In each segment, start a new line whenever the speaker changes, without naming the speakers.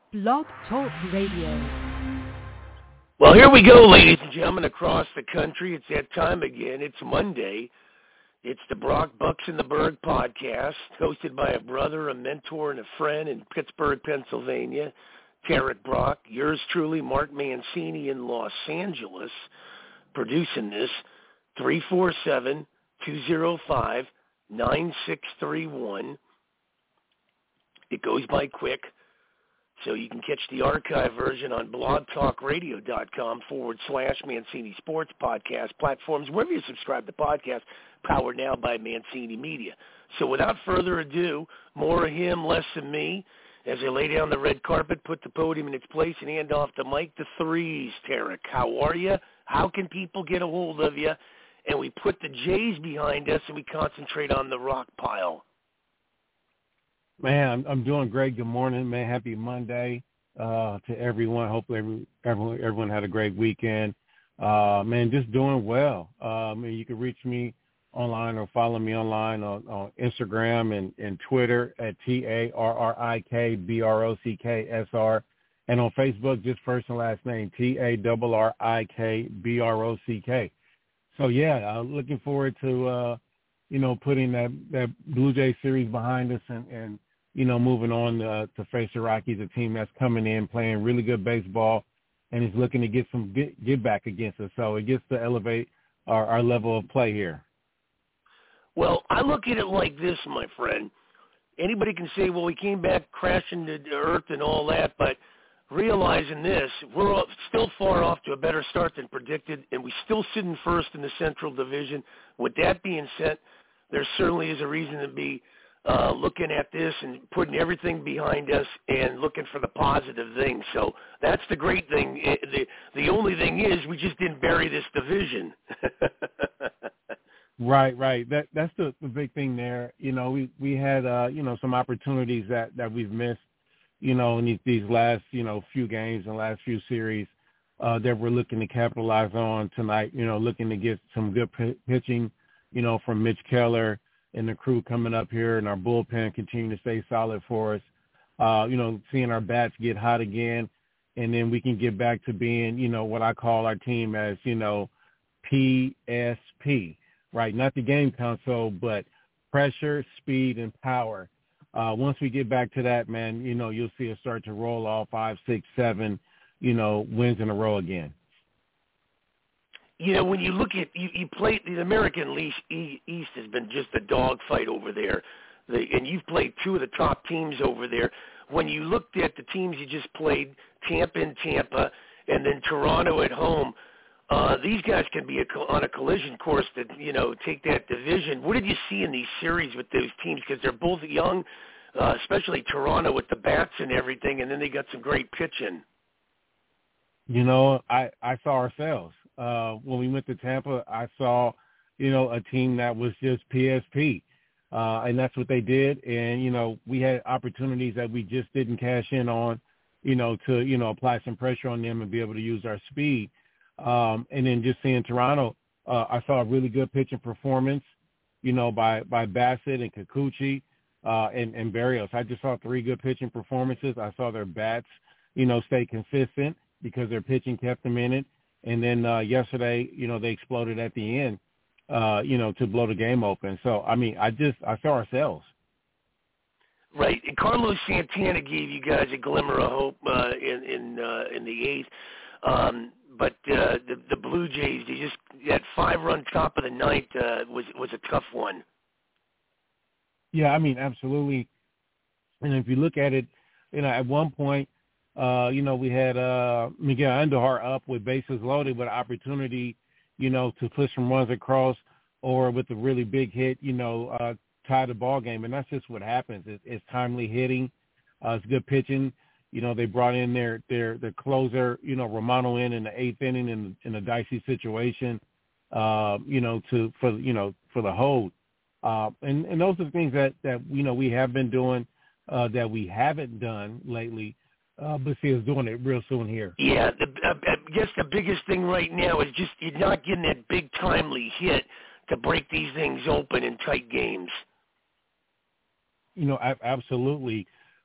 Blog Talk Radio.
Well, here we go, ladies and gentlemen, across the country. It's that time again. It's Monday. It's the Brock Bucks in the Berg podcast, hosted by a brother, a mentor, and a friend in Pittsburgh, Pennsylvania, Tarek Brock. Yours truly, Mark Mancini in Los Angeles, producing this, 347-205-9631. It goes by quick. So you can catch the archive version on blogtalkradio.com/Mancini Sports Podcast platforms, wherever you subscribe to podcasts, powered now by Mancini Media. So without further ado, more of him, less of me. As I lay down the red carpet, put the podium in its place, and hand off the mic to Threes. Tarek, how are you? How can people get a hold of you? And we put the J's behind us, and we concentrate on the rock pile.
Man, I'm doing great. Good morning, man. Happy Monday to everyone. Hopefully everyone had a great weekend. Man, just doing well. You can reach me online or follow me online on Instagram and Twitter at TARRIKBROCKSR, and on Facebook, just first and last name, TARRIKBROCK. So, yeah, looking forward to, putting that Blue Jay series behind us and moving on to face the Rockies, a team that's coming in, playing really good baseball, and is looking to get back against us. So it gets to elevate our level of play here.
Well, I look at it like this, my friend. Anybody can say, well, we came back crashing to earth and all that, but realizing this, we're still far off to a better start than predicted, and we still sit in first in the Central Division. With that being said, there certainly is a reason to be looking at this and putting everything behind us and looking for the positive thing. So that's the great thing. The only thing is we just didn't bury this division.
Right. That's the big thing there. We had some opportunities that we've missed, in these last few games and last few series that we're looking to capitalize on tonight. Looking to get some good pitching, from Mitch Keller and the crew coming up here, and our bullpen continuing to stay solid for us. Seeing our bats get hot again, and then we can get back to being, what I call our team as, PSP, right? Not the game console, but pressure, speed, and power. Once we get back to that, man, you'll see us start to roll off 5, 6, 7, wins in a row again.
When you look at you play the American East has been just a dogfight over there, and you've played two of the top teams over there. When you looked at the teams you just played, Tampa and then Toronto at home, these guys can be on a collision course to take that division. What did you see in these series with those teams? Because they're both young, especially Toronto with the bats and everything, and then they got some great pitching.
I saw ourselves. When we went to Tampa, I saw, a team that was just PSP, and that's what they did. And, we had opportunities that we just didn't cash in on, to, apply some pressure on them and be able to use our speed. And then just seeing Toronto, I saw a really good pitching performance, by Bassett and Kikuchi and Berrios. I just saw 3 good pitching performances. I saw their bats, stay consistent because their pitching kept them in it. And then yesterday, they exploded at the end, to blow the game open. So, I saw ourselves.
Right. And Carlos Santana gave you guys a glimmer of hope in the 8th. But the Blue Jays, that 5-run top of the ninth was a tough one.
Yeah, absolutely. And if you look at it, at one point, we had Miguel Andujar up with bases loaded with an opportunity, to push some runs across or with a really big hit, tie the ball game. And that's just what happens. It's timely hitting. It's good pitching. They brought in their closer, Romano in the 8th inning in a dicey situation, for the hold. And those are the things that we have been doing that we haven't done lately. But see us doing it real soon here.
Yeah, I guess the biggest thing right now is just you're not getting that big timely hit to break these things open in tight games.
Absolutely.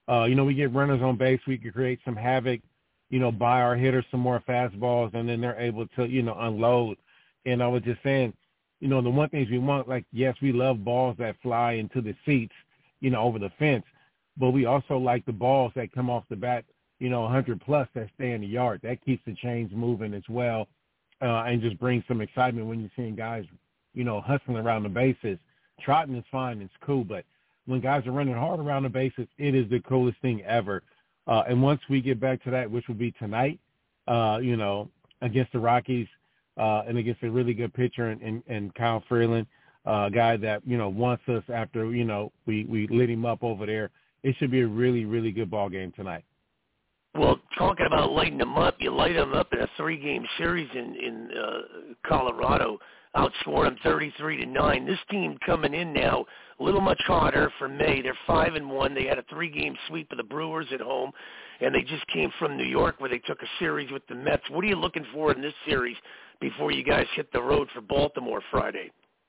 We get runners on base. We can create some havoc, buy our hitters some more fastballs, and then they're able to, unload. And I was just saying, the one thing we want, like, yes, we love balls that fly into the seats, over the fence, but we also like the balls that come off the bat, 100 plus that stay in the yard. That keeps the chains moving as well, and just brings some excitement when you're seeing guys, hustling around the bases. Trotting is fine, it's cool, but when guys are running hard around the bases, it is the coolest thing ever. And once we get back to that, which will be tonight, against the Rockies, and against a really good pitcher and Kyle Freeland, a guy that, wants us after, we lit him up over there. It should be a really, really good ball game tonight.
Well, talking about lighting them up, you light them up in a 3-game series in Colorado, outscored them 33-9. This team coming in now a little much hotter for May. They're 5-1. They had a 3-game sweep of the Brewers at home, and they just came from New York where they took a series with the Mets. What are you looking for in this series before you guys hit the road for Baltimore Friday?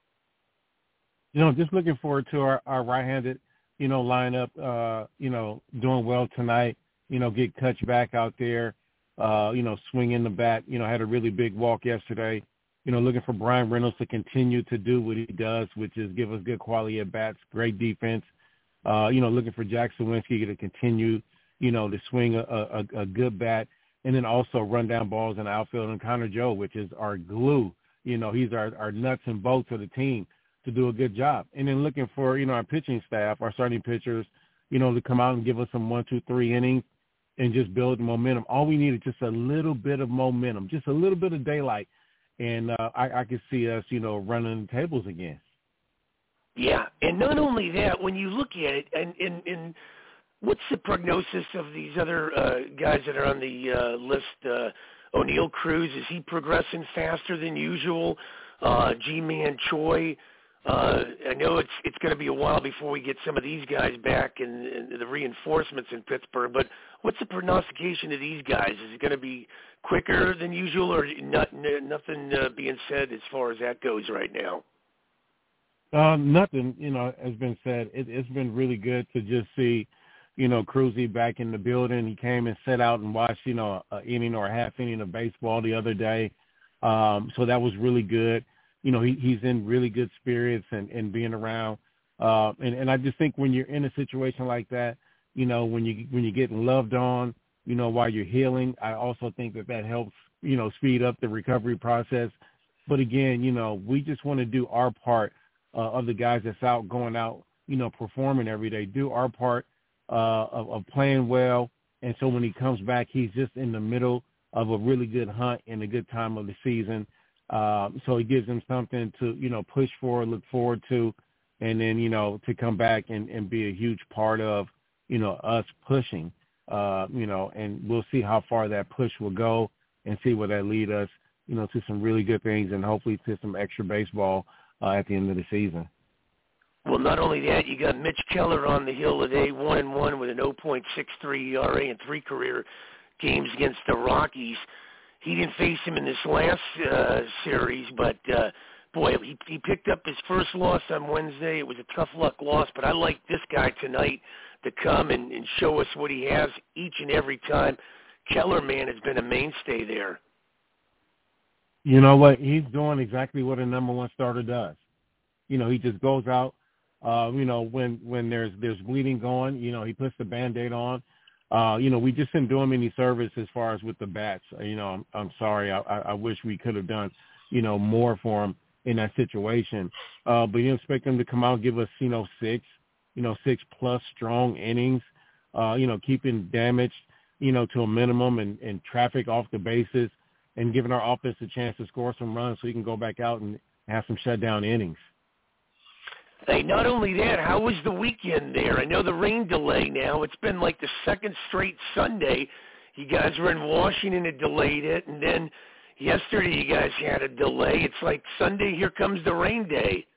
Just looking forward to our right-handed, lineup, doing well tonight. Get Kutch back out there, swinging the bat. Had a really big walk yesterday. Looking for Brian Reynolds to continue to do what he does, which is give us good quality at bats, great defense. Looking for Jack Sawinski to continue, to swing a good bat, and then also run down balls in the outfield. And Connor Joe, which is our glue. He's our nuts and bolts of the team to do a good job. And then looking for, our pitching staff, our starting pitchers, to come out and give us some 1, 2, 3 innings and just build momentum. All we need is just a little bit of momentum, just a little bit of daylight. And I could see us, running the tables again.
Yeah, and not only that, when you look at it, and what's the prognosis of these other guys that are on the list? O'Neill Cruz, is he progressing faster than usual? G-Man Choi. I know it's going to be a while before we get some of these guys back and the reinforcements in Pittsburgh, but what's the prognostication of these guys? Is it going to be quicker than usual, or nothing being said as far as that goes right now?
Nothing, has been said. It's been really good to just see, Cruzy back in the building. He came and sat out and watched, an inning or a half inning of baseball the other day. So that was really good. He's in really good spirits and being around. And I just think when you're in a situation like that, when you're getting loved on, while you're healing, I also think that helps, speed up the recovery process. But again, we just want to do our part of the guys that's out, going out, performing every day, do our part of playing well. And so when he comes back, he's just in the middle of a really good hunt and a good time of the season. So it gives them something to, push for, look forward to, and then, to come back and be a huge part of, us pushing, and we'll see how far that push will go and see where that lead us, to some really good things and hopefully to some extra baseball at the end of the season.
Well, not only that, you got Mitch Keller on the hill today, 1-1 with an 0.63 ERA in 3 career games against the Rockies. He didn't face him in this last series, but, boy, he picked up his first loss on Wednesday. It was a tough luck loss, but I like this guy tonight to come and show us what he has each and every time. Keller, man, has been a mainstay there.
You know what? He's doing exactly what a number one starter does. He just goes out, when there's bleeding going, he puts the Band-Aid on. We just didn't do him any service as far as with the bats. I'm sorry. I wish we could have done, more for him in that situation. But you expect him to come out and give us, 6+ strong innings, keeping damage, to a minimum and traffic off the bases and giving our offense a chance to score some runs so he can go back out and have some shutdown innings.
Hey, not only that, how was the weekend there? I know the rain delay now. It's been like the second straight Sunday. You guys were in Washington and delayed it, and then yesterday you guys had a delay. It's like Sunday, here comes the rain day.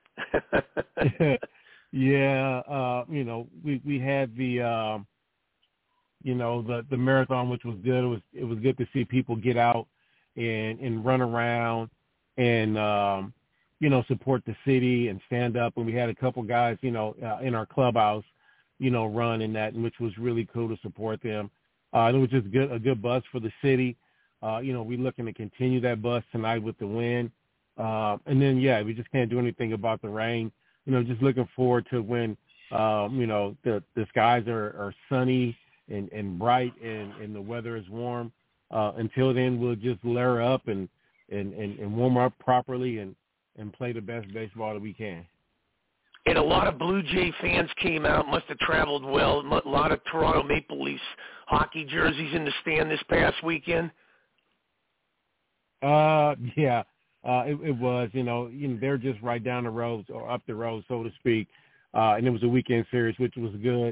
Yeah, we had the the marathon, which was good. It was good to see people get out and run around and support the city and stand up. And we had a couple guys, in our clubhouse, run in that, which was really cool to support them. It was just a good buzz for the city. We're looking to continue that buzz tonight with the win. And then, we just can't do anything about the rain. Just looking forward to when, the skies are sunny and bright and the weather is warm. Until then, we'll just layer up and warm up properly and play the best baseball that we can.
And a lot of Blue Jay fans came out, must have traveled well. A lot of Toronto Maple Leafs hockey jerseys in the stand this past weekend.
It was, they're just right down the road or up the road, so to speak. And it was a weekend series, which was good.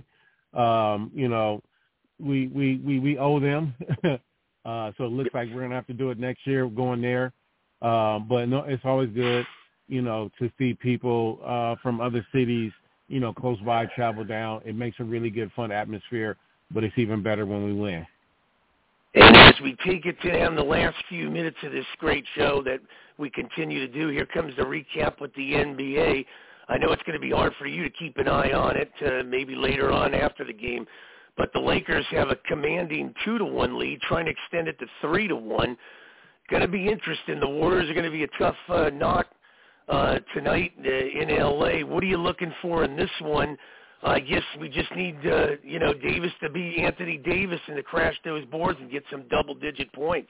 We owe them. So it looks like we're going to have to do it next year going there. But no, it's always good, to see people from other cities, close by travel down. It makes a really good, fun atmosphere, but it's even better when we win.
And as we take it down the last few minutes of this great show that we continue to do, here comes the recap with the NBA. I know it's going to be hard for you to keep an eye on it, maybe later on after the game, but the Lakers have a commanding 2-1 lead, trying to extend it to 3-1. Going to be interesting. The Warriors are going to be a tough knock tonight in L.A. What are you looking for in this one? I guess we just need, Davis to be Anthony Davis and to crash those boards and get some double-digit points.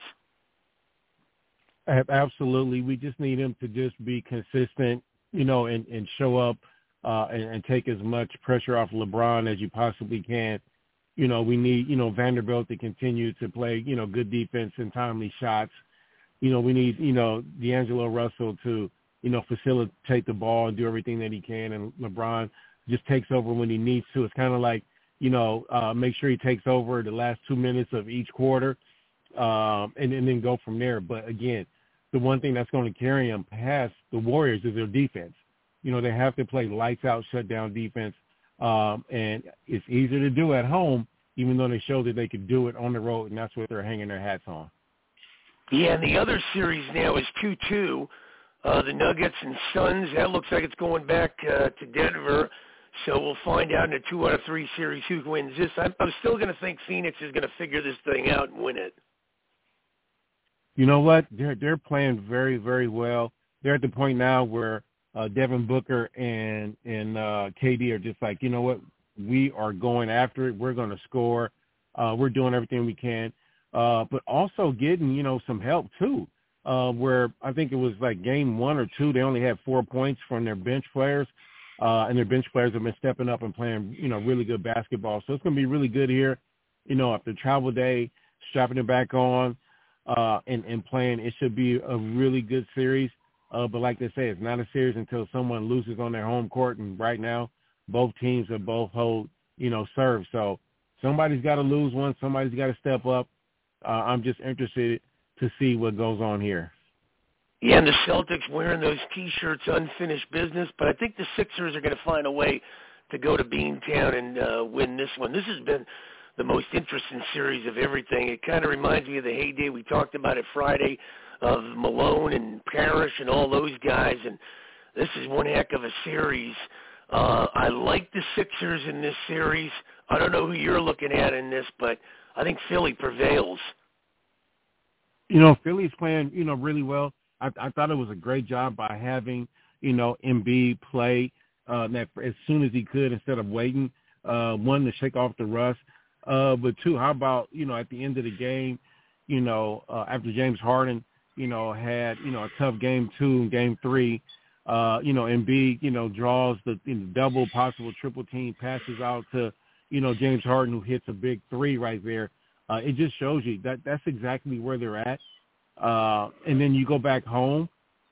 Absolutely. We just need him to just be consistent, and show up and take as much pressure off LeBron as you possibly can. We need, Vanderbilt to continue to play, good defense and timely shots. We need, D'Angelo Russell to, facilitate the ball and do everything that he can. And LeBron just takes over when he needs to. It's kind of like, make sure he takes over the last 2 minutes of each quarter and then go from there. But, again, the one thing that's going to carry him past the Warriors is their defense. They have to play lights-out, shut-down defense. And it's easier to do at home, even though they showed that they could do it on the road, and that's what they're hanging their hats on.
Yeah, and the other series now is 2-2. The Nuggets and Suns, that looks like it's going back to Denver. So we'll find out in a 2-out-of-3 series who wins this. I'm still going to think Phoenix is going to figure this thing out and win it.
You know what? They're playing very, very well. They're at the point now where Devin Booker and KD are just like, you know what? We are going after it. We're going to score. We're doing everything we can. But also getting, some help too, where I think it was like game 1 or 2, they only had 4 points from their bench players. And their bench players have been stepping up and playing, really good basketball. So it's going to be really good here, after travel day, strapping it back on and playing. It should be a really good series. But like they say, it's not a series until someone loses on their home court. And right now, both teams are both hold, serve. So somebody's got to lose one. Somebody's got to step up. I'm just interested to see what goes on here.
Yeah, and the Celtics wearing those T-shirts, unfinished business. But I think the Sixers are going to find a way to go to Beantown and win this one. This has been the most interesting series of everything. It kind of reminds me of the heyday we talked about it Friday of Malone and Parrish and all those guys. And this is one heck of a series. I like the Sixers in this series. I don't know who you're looking at in this, but I think Philly prevails.
Philly's playing, really well. I thought it was a great job by having, Embiid play that as soon as he could instead of waiting, one, to shake off the rust. But two, how about, at the end of the game, after James Harden, had, a tough game 2 and game 3, Embiid, draws the double, possible triple team, passes out to, James Harden, who hits a big 3 right there. It just shows you that that's exactly where they're at. And then you go back home,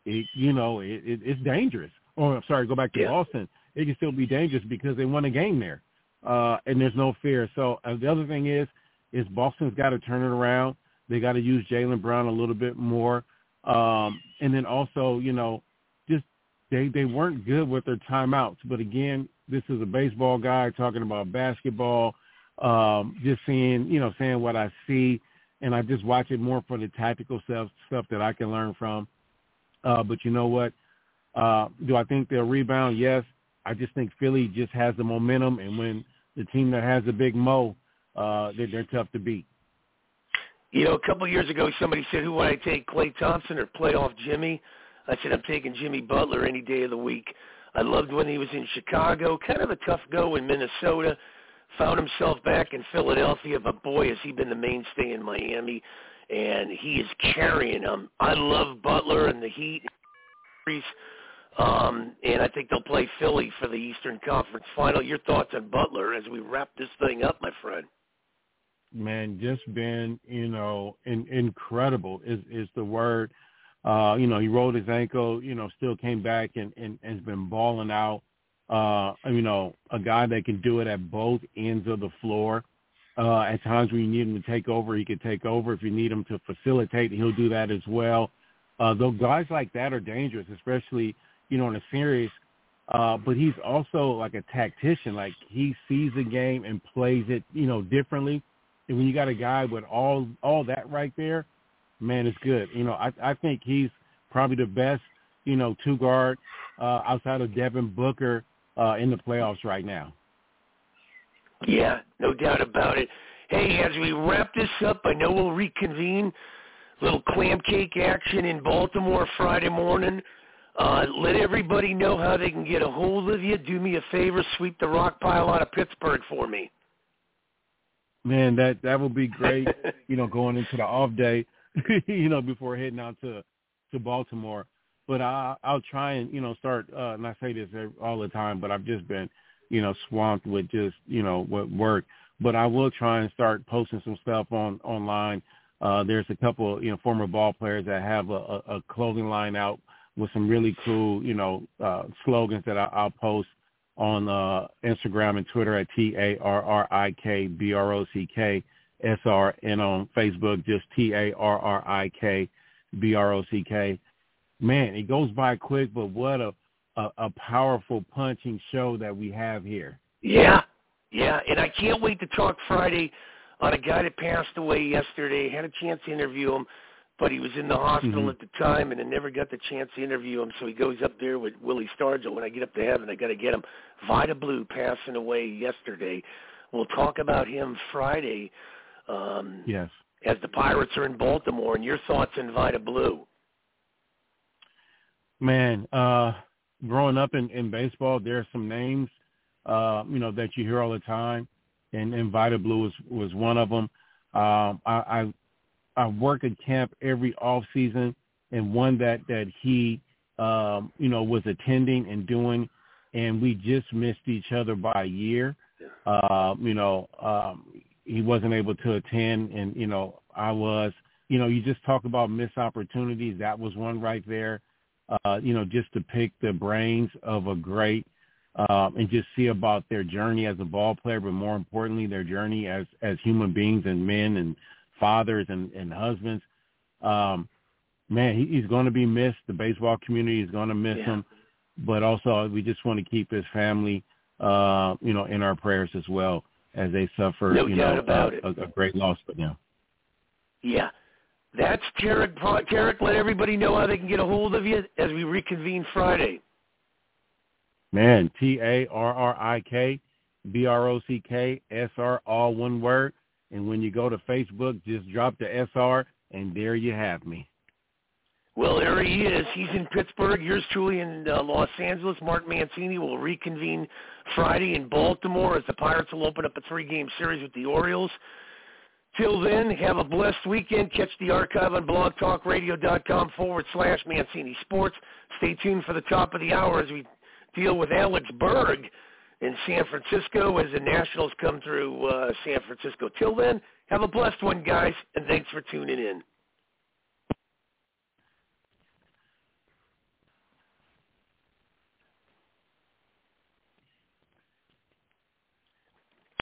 it's dangerous. Or, go back to Boston. It can still be dangerous because they won a game there. And there's no fear. So the other thing is Boston's got to turn it around. They got to use Jaylen Brown a little bit more. And then also, just they weren't good with their timeouts. But, again, this is a baseball guy talking about basketball, just seeing what I see. And I just watch it more for the tactical stuff that I can learn from. But you know what? Do I think they'll rebound? Yes. I just think Philly just has the momentum. And when the team that has a big Mo, they're tough to beat.
You know, a couple of years ago, somebody said, who would I take, Klay Thompson or playoff Jimmy? I said, I'm taking Jimmy Butler any day of the week. I loved when he was in Chicago, kind of a tough go in Minnesota, found himself back in Philadelphia, but boy, has he been the mainstay in Miami, and he is carrying them. I love Butler and the Heat, and I think they'll play Philly for the Eastern Conference Final. Your thoughts on Butler as we wrap this thing up, my friend?
Man, just been, incredible is the word. He rolled his ankle, still came back and has been balling out. A guy that can do it at both ends of the floor. At times when you need him to take over, he can take over. If you need him to facilitate, he'll do that as well. Though guys like that are dangerous, especially, in a series. But he's also like a tactician. Like he sees the game and plays it, differently. And when you got a guy with all that right there, man, it's good. I think he's probably the best, two guard outside of Devin Booker in the playoffs right now.
Yeah, no doubt about it. Hey, as we wrap this up, I know we'll reconvene. Little clam cake action in Baltimore Friday morning. Let everybody know how they can get a hold of you. Do me a favor, sweep the rock pile out of Pittsburgh for me.
Man, that would be great, going into the off day, before heading out to Baltimore. But I'll try and, start, and I say this all the time, but I've just been, swamped with just, with work. But I will try and start posting some stuff online. There's a couple, former ball players that have a clothing line out with some really cool, slogans that I'll post on Instagram and Twitter at TARRIKBROCKSR, and on Facebook just TARRIKBROCK. Man, it goes by quick, but what a powerful punching show that we have here.
Yeah, and I can't wait to talk Friday on a guy that passed away yesterday. Had a chance to interview him, but he was in the hospital at the time, and I never got the chance to interview him, so he goes up there with Willie Stargell. When I get up to heaven, I got to get him. Vida Blue passing away yesterday. We'll talk about him Friday.
Yes.
As the Pirates are in Baltimore, and your thoughts on Vida Blue.
Man, growing up in baseball, there are some names, that you hear all the time, and Vida Blue was one of them. I work at camp every off season, and one that he, was attending and doing, and we just missed each other by a year. He wasn't able to attend, and, I was. You just talk about missed opportunities. That was one right there. Just to pick the brains of a great and just see about their journey as a ball player, but more importantly, their journey as human beings and men and fathers and husbands. Man, he's going to be missed. The baseball community is going to miss him, but also we just want to keep his family, in our prayers as well as they suffer, a great loss for them.
Yeah. That's Tarek. Tarek, let everybody know how they can get a hold of you as we reconvene Friday.
Man, TARRIKBROCKSR, all one word. And when you go to Facebook, just drop the SR, and there you have me.
Well, there he is. He's in Pittsburgh. Yours truly in Los Angeles. Mark Mancini will reconvene Friday in Baltimore as the Pirates will open up a 3-game series with the Orioles. Till then, have a blessed weekend. Catch the archive on blogtalkradio.com/Mancini Sports. Stay tuned for the top of the hour as we deal with Alex Berg in San Francisco as the Nationals come through San Francisco. Till then, have a blessed one, guys, and thanks for tuning in.